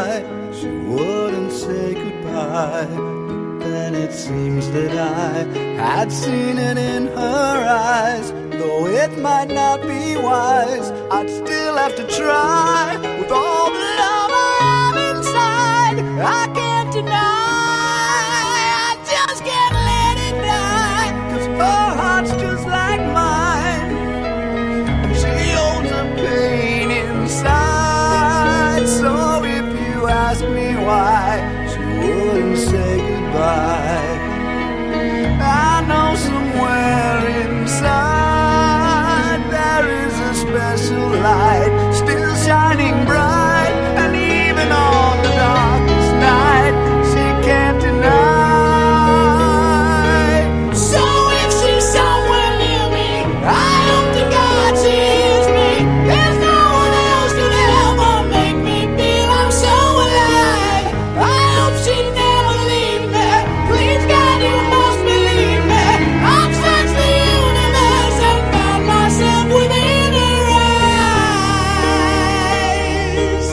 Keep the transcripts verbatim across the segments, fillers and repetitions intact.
why she wouldn't say goodbye. But then it seems that I had seen it in her eyes. Though it might not be wise, I'd still have to try. With all the love I have inside, I can't deny, I just can't let it die. 'Cause her heart's just like mine, and she owns a pain inside. So if you ask me why she wouldn't say goodbye, I know somewhere inside there is a special light still shining bright, and even on the darkest night she can't deny. So if she's somewhere near me, I hope to God she hears me. There's no one else could ever make me feel I'm so alive. I hope she never leave me. Please God, you must believe me. I've searched the universe and found myself within her eyes.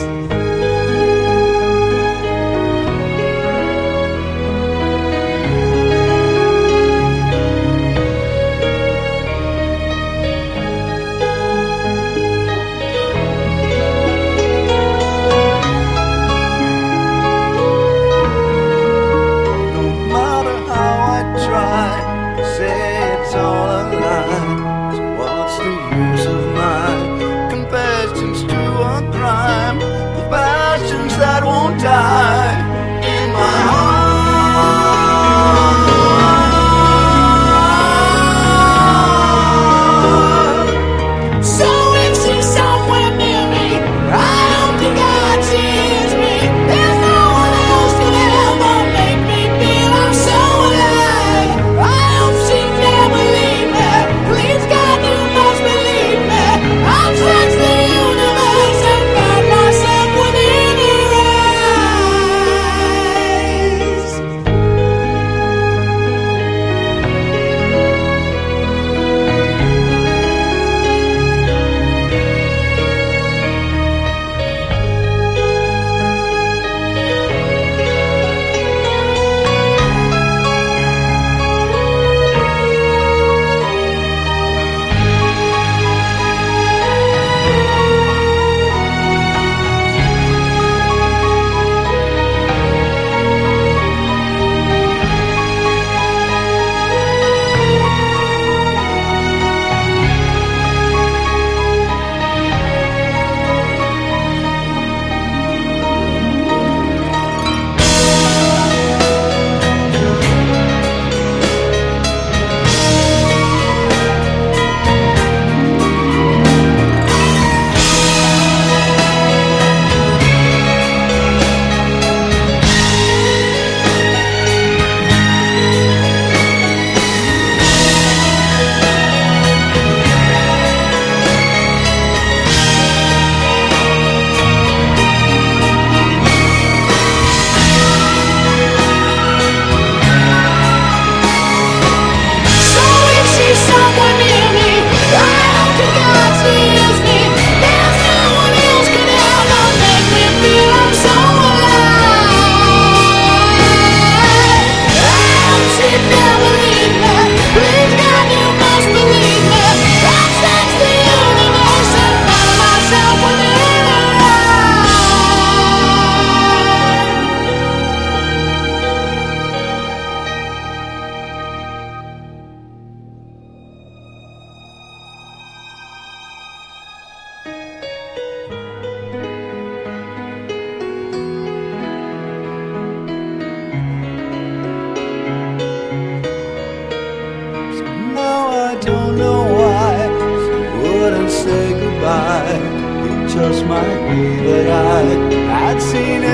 No matter how I try to say it's all a lie, so what's the use of my confessions to a crime? The passions that won't die in my heart. So if she's somewhere near me, I hope to God she hears me. There's no one else could ever make me feel I'm so alive. I hope she never leave me. Please God, you must believe me. I've searched the universe and found myself within her eyes. So if she's somewhere near me, I hope to God she hears me. There's no one else could ever make me feel I'm so alive. I hope she'd never leave me. Please God, you must believe me. I've searched the universe and found myself within her Now I don't know why she wouldn't say goodbye. It just might be that I had seen